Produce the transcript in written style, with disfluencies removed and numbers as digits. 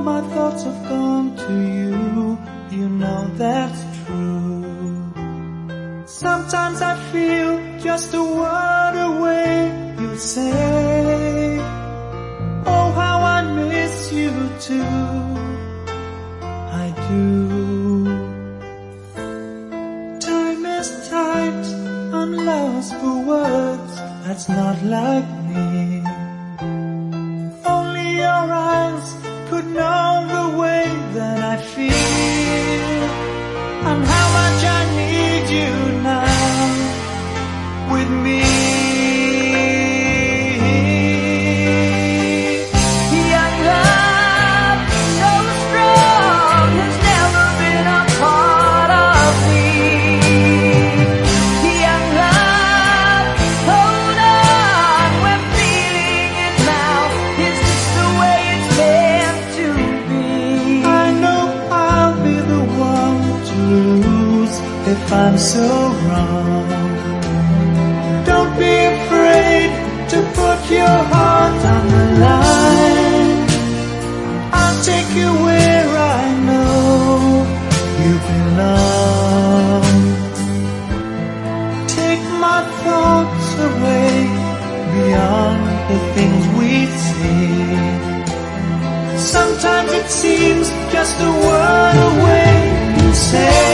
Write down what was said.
my thoughts have gone to you, you know that's true. Sometimes I feel just a word away, you say, oh how I miss you too, I do. Time is tight, I'm lost for words, that's not like me. Only your eyes could know the way that I feel, and how much I need you now with me. Young love, so strong, has never been a part of me. Young love, hold on, we're feeling it now. Is this the way it's meant to be? I know I'll be the one to lose if I'm so wrong. Don't be afraid to put your heart on the line. I'll take you where I know you belong. Take my thoughts away beyond the things we see. Sometimes it seems just a word away, you say,